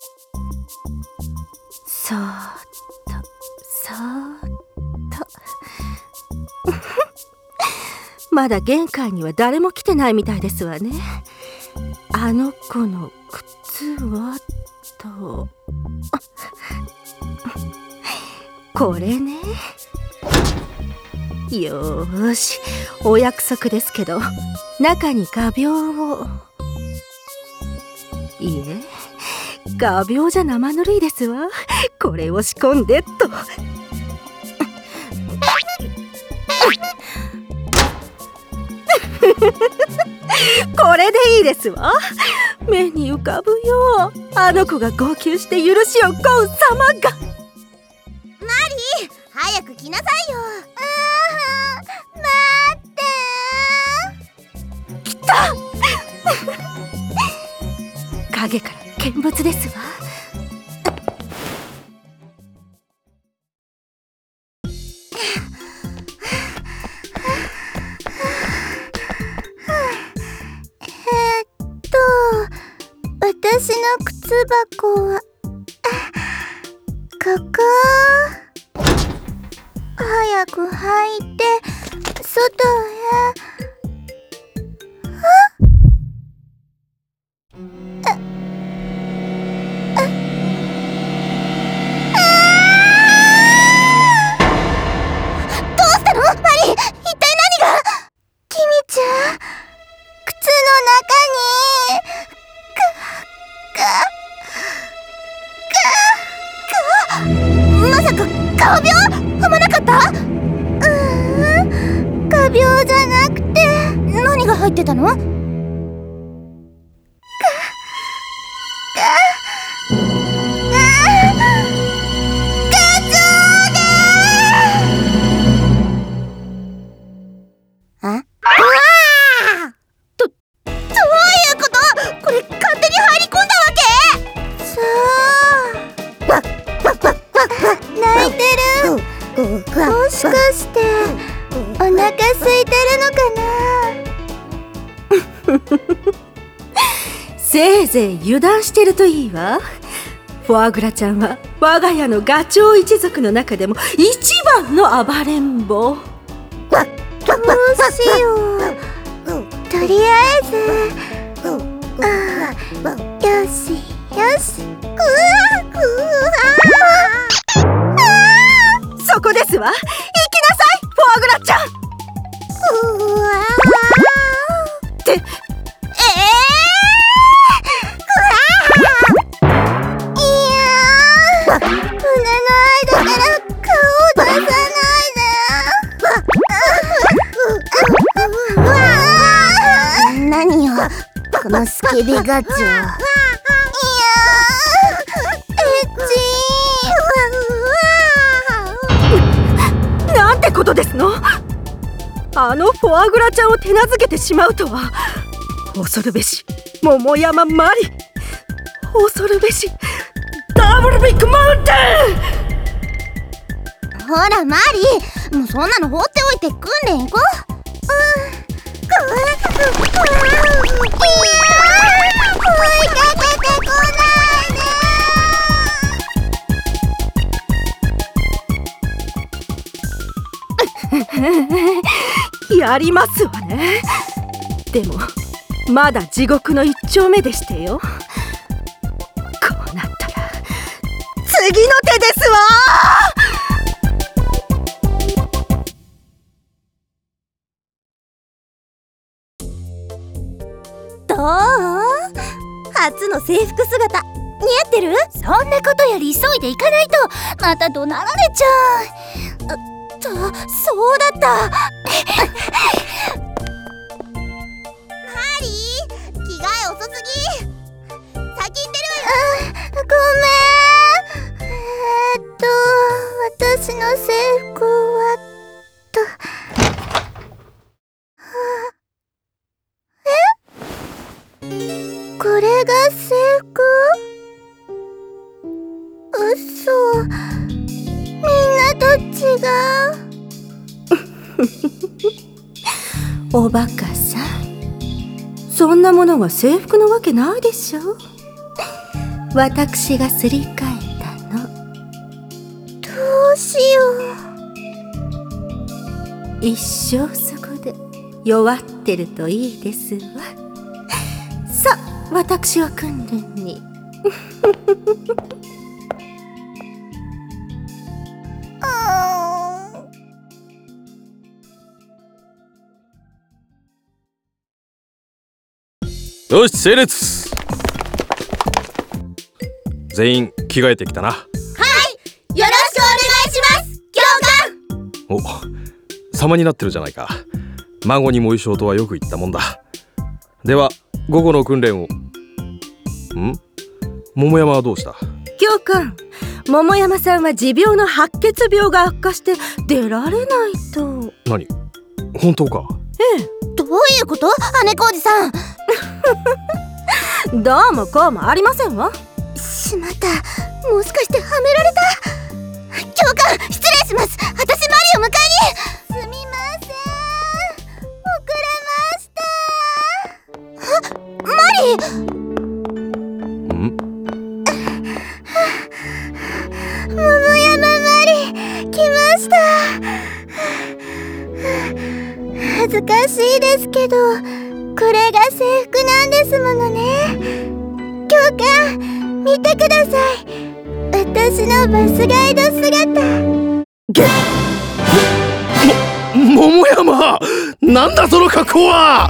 そーっとそーっとまだ玄関には誰も来てないみたいですわね。あの子の靴はとこれね。よーし、お約束ですけど中に画鋲を。いいえ、画鋲じゃ生ぬるいですわ。これを仕込んでっと。これでいいですわ。目に浮かぶよ、あの子が号泣して許しを請う様が。マリー、 早く来なさいよ。 待って。来た。影から見物ですわ。 私の靴箱はここ。早く履いて外へ。どうしたのマリー、一体何が。キミちゃん、靴の中にまさか画鋲踏まなかった？画鋲じゃなくて何が入ってたの？もしかしてお腹空いてるのかな。 せいぜい油断してるといいわ。フォアグラちゃんは我が家のガチョウ一族の中でも一番の暴れん坊。 どうしよう。とりあえずよしよし。 そこですわ。行きなさい、フォアグラちゃん。って胸の間から顔を出さないで。何よこのスケベガチョウ。 なんてことですの。あのフォアグラちゃんを手なずけてしまうとは。恐るべし桃山マリ、恐るべしダブルビッグマウンテン。 ほらマリー、もうそんなの放っておいて訓練行こう。追いかけてこないで。やりますわね。でもまだ地獄の一丁目でしてよ。こうなったら次の手ですわ。 どう？初の制服姿似合ってる？そんなことより急いで行かないとまた怒鳴られちゃう。そうだった。マリー、着替え遅すぎ。先行ってるわよ。ごめん。私の制服はこれが制服？嘘。みんなと違う。 おバカさん、そんなものが制服のわけないでしょ。 私がすり替えたの。 どうしよう。一生そこで弱ってるといいですわ。さあ、私は訓練に。 よし、整列。全員着替えてきたな。 はい、よろしくお願いします、教官。 お、様になってるじゃないか。孫にも衣装とはよく言ったもんだ。では午後の訓練を。桃山はどうした？ 教官、桃山さんは持病の白血病が悪化して出られないと。 何？本当か？ ええ。 どういうこと？姉小路さん。 どうもこうもありませんわ。 しまった、もしかしてはめられた。教官、失礼します。私マリを迎えに。すみません、遅れました。マリ。桃山マリ、来ました。恥ずかしいですけど、これが制服なんですものね。教官、見てください。私のバスガイド姿。 桃山、なんだその格好は。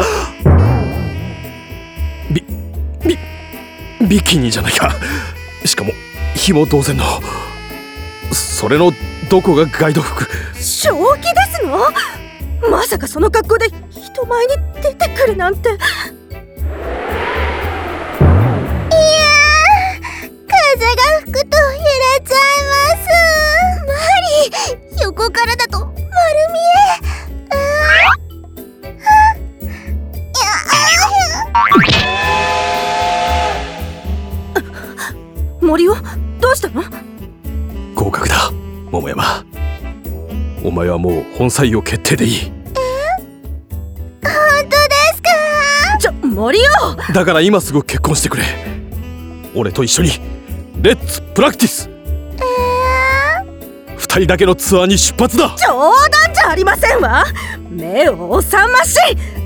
ビキニじゃないか。しかも紐同然の。それのどこがガイド服？ 正気ですの？まさかその格好で人前に出てくるなんて。 風が吹くと揺れちゃいます。マリ、横からだと丸見え。森尾、どうしたの？ 合格だ、桃山。お前はもう本採用決定でいい。 本当ですか？ 森尾、 だから今すぐ結婚してくれ。俺と一緒にレッツプラクティス。二人だけのツアーに出発だ。 冗談じゃありませんわ。目を覚まし。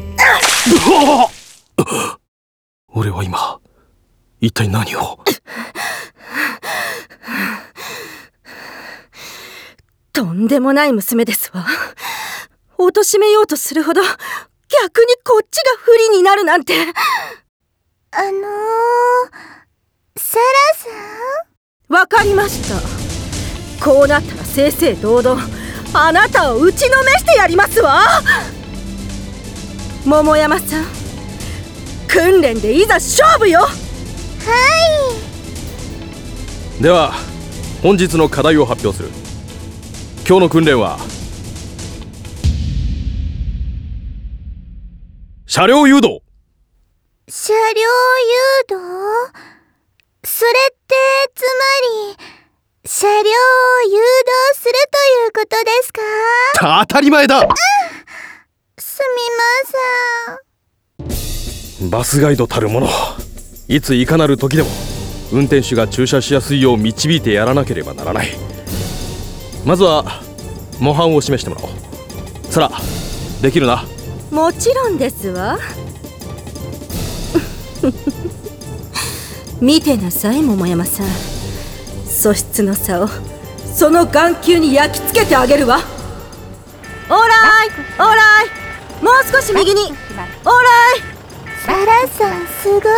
俺は今一体何を。 とんでもない娘ですわ。貶めようとするほど逆にこっちが不利になるなんて。 サラさん、わかりました。こうなったら正々堂々あなたを打ちのめしてやりますわ。桃山さん、訓練でいざ勝負よ。はい。では本日の課題を発表する。今日の訓練は車両誘導。 車両誘導？それってつまり車両を誘導するということですか？ 当たり前だ。 すみません。 バスガイドたるもの、いついかなる時でも運転手が駐車しやすいよう導いてやらなければならない。まずは模範を示してもらおう。さら、できるな？ もちろんですわ。見てなさい、桃山さん。素質の差をその眼球に焼き付けてあげるわ。オーライオーライ、もう少し右に。オーライ。 サラさん、すごいです。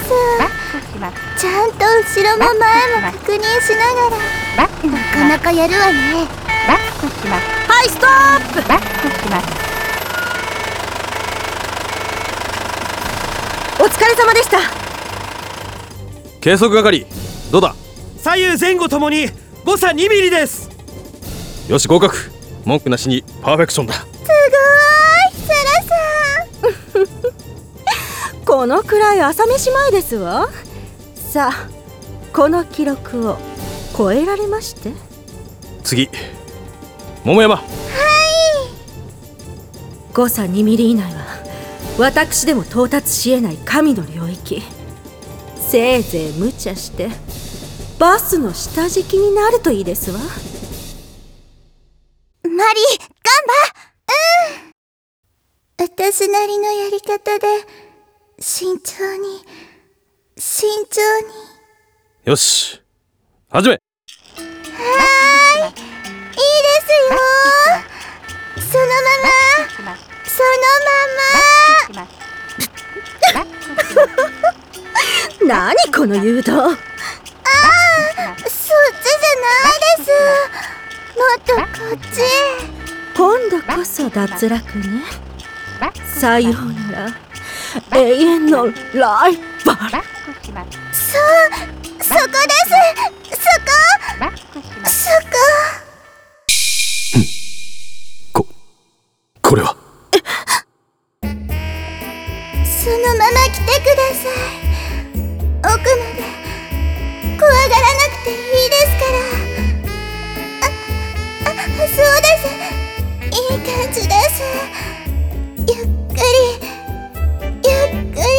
ちゃんと後ろも前も確認しながらなかなかやるわね。 はい、ストップ。お疲れ様でした。 計測係どうだ？ 左右前後ともに誤差2ミリです。 よし、合格。文句なしにパーフェクションだ。 すごい、サラさん。 このくらい朝飯前ですわ。さあ、この記録を超えられまして。 次、桃山。 はい。 誤差2ミリ以内は私でも到達しえない神の領域。 せいぜい無茶してバスの下敷きになるといいですわ。 マリー、ガンバ。私なりのやり方で慎重に慎重に。 よし、始め。 いいですよ。そのままそのまま。 何この誘導。 そっちじゃないです。もっとこっち。 今度こそ脱落ね。さようなら、永遠のライバル。 そこです。そこ。 これは。 そのまま来てください。奥まで怖がらなくていいですから。そうです。いい感じです。ゆっくりゆっくり。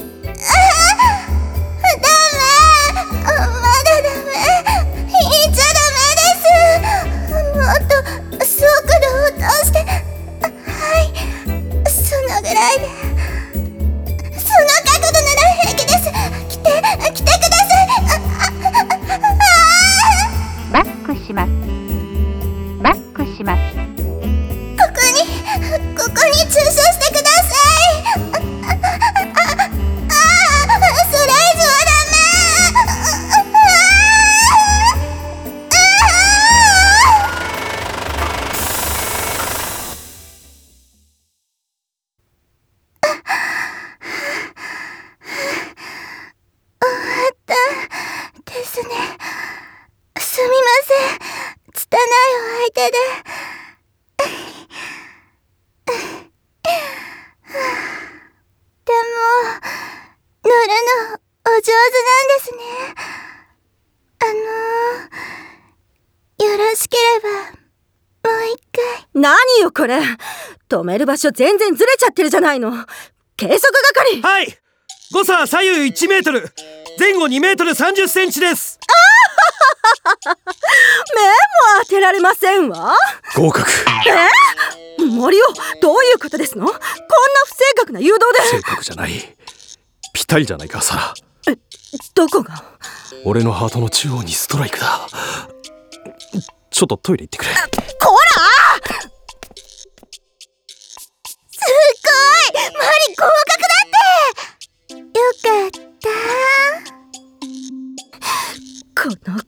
ダメ。まだダメ。引いちゃダメです。もっと速度を落として。はい、そのぐらいで。その角度なら平気です。来てください。 バックします。バックします。 ここに駐車してください。それ以上はダメ。ですね。すみません。拙いお相手で。でも乗るのお上手なんですね。よろしければもう一回。 何よこれ、止める場所全然ずれちゃってるじゃないの。計測係。 はい、誤差左右1メートル、前後2メートル30センチです。 目も当てられませんわ。 合格。 森尾、どういうことですの？こんな不正確な誘導で。 正確じゃない。ぴったりじゃないか、サラ。 どこが？ 俺のハートの中央にストライクだ。ちょっとトイレ行ってくれ。 こら！ すごい！マリ合格だって！よかった。 この子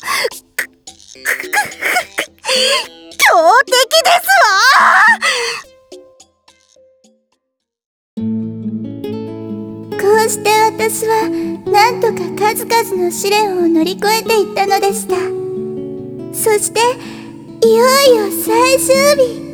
強敵ですわ。 こうして私はなんとか数々の試練を乗り越えていったのでした。そしていよいよ最終日。